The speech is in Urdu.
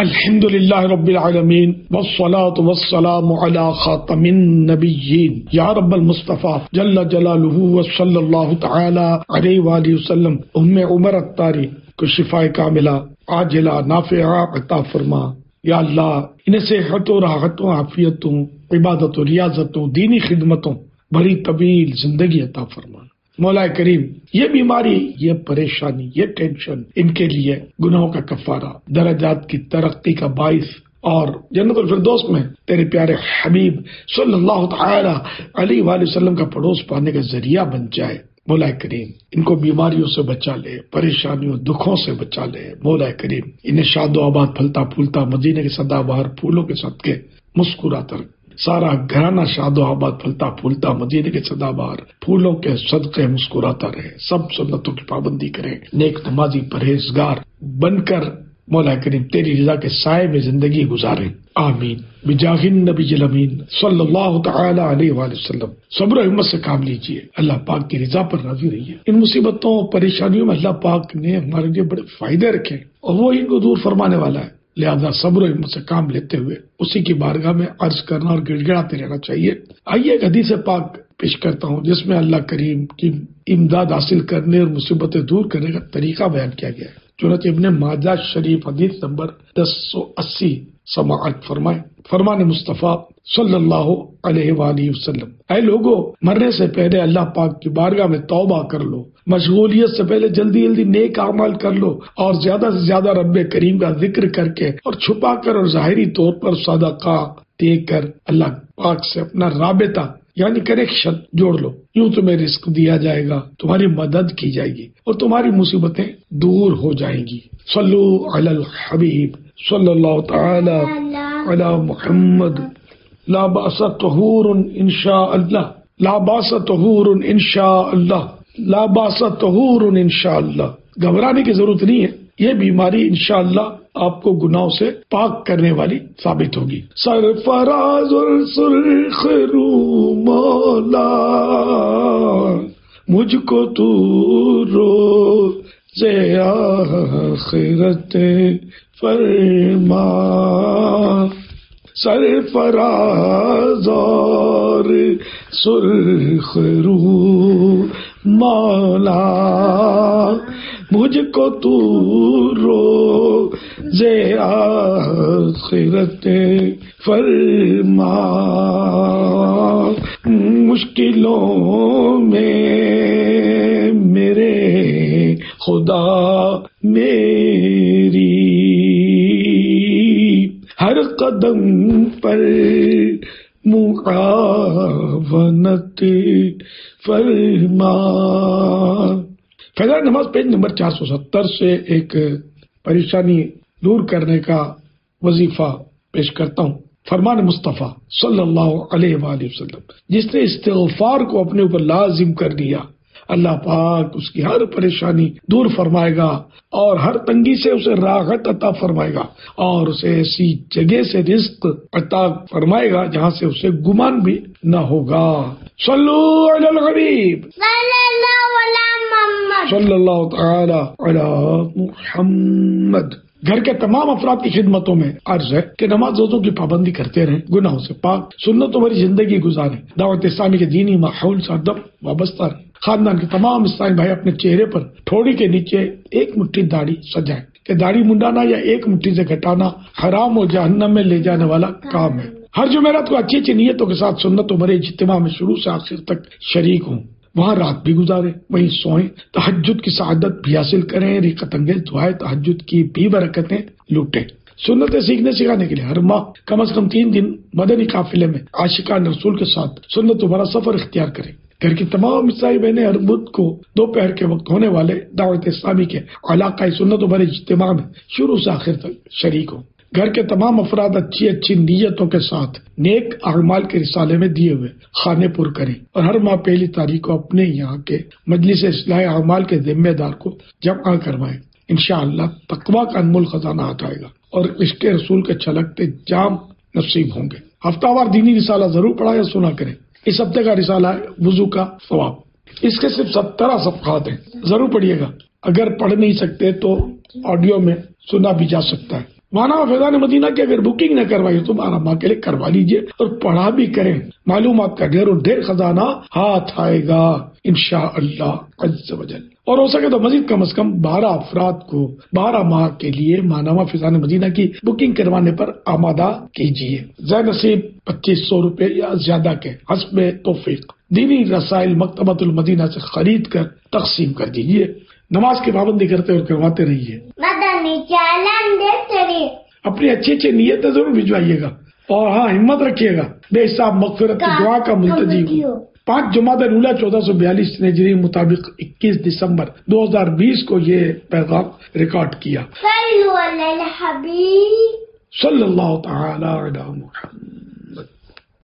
الحمدللہ رب العالمین والصلاة والسلام علی خاتم النبیین یا رب المصطفیٰ جل جلالہ وصلی اللہ تعالی علیہ وآلہ وسلم ام عمر الطاری کو شفاء کاملہ عاجلہ نافعہ عطا فرما۔ یا اللہ انہیں صحتوں راحتوں عافیتوں عبادت و ریاضتوں دینی خدمتوں بڑی طویل زندگی عطا فرما۔ مولا کریم یہ بیماری یہ پریشانی یہ ٹینشن ان کے لیے گناہوں کا کفارہ درجات کی ترقی کا باعث اور جنت الفردوس میں تیرے پیارے حبیب صلی اللہ تعالی علیہ وآلہ وسلم کا پڑوس پانے کا ذریعہ بن جائے۔ مولا کریم ان کو بیماریوں سے بچا لے، پریشانیوں دکھوں سے بچا لے۔ مولا کریم انہیں شاد و آباد پھلتا پھولتا مدینے کے سدا بہار پھولوں کے صدقے مسکراتا رکھ۔ سارا گھرانہ شاد و آباد پھلتا پھولتا مدینے کے سدا بہار پھولوں کے صدقے مسکراتا رہے۔ سب سنتوں کی پابندی کریں، نیک نمازی پرہیزگار بن کر مولا کریم تیری رضا کے سائے میں زندگی گزاریں۔ آمین بجاہ النبی الامین صلی اللہ تعالی علیہ وآلہ وسلم۔ صبر و ہمت سے کام لیجئے، اللہ پاک کی رضا پر راضی رہیے۔ ان مصیبتوں پریشانیوں میں اللہ پاک نے ہمارے لیے بڑے فائدے رکھے اور وہ ان کو دور فرمانے والا ہے، لہذا صبر و ہمت سے کام لیتے ہوئے اسی کی بارگاہ میں عرض کرنا اور گڑ گڑاتے رہنا چاہیے۔ آئیے ایک حدیث پاک پیش کرتا ہوں جس میں اللہ کریم کی امداد حاصل کرنے اور مصیبتیں دور کرنے کا طریقہ بیان کیا گیا ہے۔ چنانچہ ابن ماجہ شریف حدیث نمبر 1080 سماعت فرمائے۔ فرمان مصطفیٰ صلی اللہ علیہ وآلہ وسلم، اے لوگو مرنے سے پہلے اللہ پاک کی بارگاہ میں توبہ کر لو، مشغولیت سے پہلے جلدی جلدی نیک اعمال کر لو اور زیادہ سے زیادہ رب کریم کا ذکر کر کے اور چھپا کر اور ظاہری طور پر صدقہ دے کر اللہ پاک سے اپنا رابطہ یعنی کنیکشن جوڑ لو، یوں تمہیں رزق دیا جائے گا، تمہاری مدد کی جائے گی اور تمہاری مصیبتیں دور ہو جائیں گی۔ صلو علی الحبیب صلی اللہ تعالی علی محمد۔ لا باس طہور انشاء اللہ، لا باس طہور انشاء اللہ، لا باس طہور انشاء اللہ۔ گھبرانے کی ضرورت نہیں ہے، یہ بیماری انشاءاللہ آپ کو گناہوں سے پاک کرنے والی ثابت ہوگی۔ سرفراز السرخ رو مولا مجھ کو تو روز آخرت فرما، سرفراز اور سرخ رو مولا مجھ کو تو روز آخرت فرما، مشکلوں میں میرے خدا میری ہر قدم پر معاونت فرما۔ فجر نماز پیج نمبر 470 سے ایک پریشانی دور کرنے کا وظیفہ پیش کرتا ہوں۔ فرمان مصطفیٰ صلی اللہ علیہ وآلہ وسلم، جس نے استغفار کو اپنے اوپر لازم کر لیا اللہ پاک اس کی ہر پریشانی دور فرمائے گا اور ہر تنگی سے اسے راحت عطا فرمائے گا اور اسے ایسی جگہ سے رزق عطا فرمائے گا جہاں سے اسے گمان بھی نہ ہوگا۔ صلو علی الحبیب صلی اللہ تعالی علی محمد۔ گھر کے تمام افراد کی خدمتوں میں عرض ہے کہ نماز روزوں کی پابندی کرتے رہیں، گناہوں سے پاک سنتوں بھری زندگی گزاریں، دعوت اسلامی کے دینی ماحول سے ادب وابستہ رہیں۔ خاندان کے تمام اسلامی بھائی اپنے چہرے پر ٹھوڑی کے نیچے ایک مٹھی داڑھی سجائیں کہ داڑھی منڈانا یا ایک مٹھی سے گھٹانا حرام و جہنم میں لے جانے والا کام ہے۔ ہر جمعرات کو اچھی اچھی نیتوں کے ساتھ سنتوں بھرے اجتماع میں شروع سے آخر تک شریک ہوں، وہاں رات بھی گزاریں، وہیں سوئیں، تہجد کی سعادت بھی حاصل کریں، رقت انگیز دعائیں تہجد کی بھی برکتیں لوٹیں۔ سنتیں سیکھنے سکھانے کے لیے ہر ماہ کم از کم 3 دن مدنی قافلے میں عاشقان رسول کے ساتھ سنتوں بھرا سفر اختیار کریں۔ گھر کی تمام عیسائی بہنیں ہر بدھ کو دوپہر کے وقت ہونے والے دعوت اسلامی کے علاقائی سنتوں بھرے اجتماع میں شروع سے آخر تک شریک ہوں۔ گھر کے تمام افراد اچھی اچھی نیتوں کے ساتھ نیک اعمال کے رسالے میں دیے ہوئے خانے پر کریں اور ہر ماہ پہلی تاریخ کو اپنے یہاں کے مجلس اصلاح اعمال کے ذمہ دار کو جمع کروائیں۔ انشاءاللہ تقویٰ کا انمول خزانہ آ جائے گا اور عشق رسول کے چھلکتے جام نصیب ہوں گے۔ ہفتہ وار دینی رسالہ ضرور پڑھا یا سنا کریں۔ اس ہفتے کا رسالہ ہے وضو کا ثواب۔ اس کے صرف 17 صفحات ہیں، ضرور پڑھیے گا۔ اگر پڑھ نہیں سکتے تو آڈیو میں سنا بھی جا سکتا ہے۔ مانا فیضان مدینہ کی اگر بکنگ نہ کروائی تو ماں کے لیے کروا لیجئے اور پڑھا بھی کریں، معلومات کا ڈھیر اور ڈھیر خزانہ ہاتھ آئے گا انشاءاللہ عز و جل۔ اور ہو سکے تو مزید کم از کم 12 افراد کو 12 ماہ کے لیے ماہنامہ فیضان مدینہ کی بکنگ کروانے پر آمادہ کیجیے۔ زیر نصیب 2500 روپے یا زیادہ کے حسب توفیق دینی رسائل مکتبۃ المدینہ سے خرید کر تقسیم کر دیجیے۔ نماز کی پابندی کرتے اور کرواتے رہیے۔ مدنی چینل دیکھتے رہیے۔ اپنی اچھی اچھی نیتیں ضرور بھجوائیے گا، اور ہاں ہمت رکھیے گا، بے حساب مغفرت کی دعا کا ملتجی ہو۔ 5 جمادی الاولیٰ 1442 ہجری مطابق 21 دسمبر 2020 کو یہ پیغام ریکارڈ کیا۔ صلو علی الحبیب صلی اللہ تعالی علی محمد۔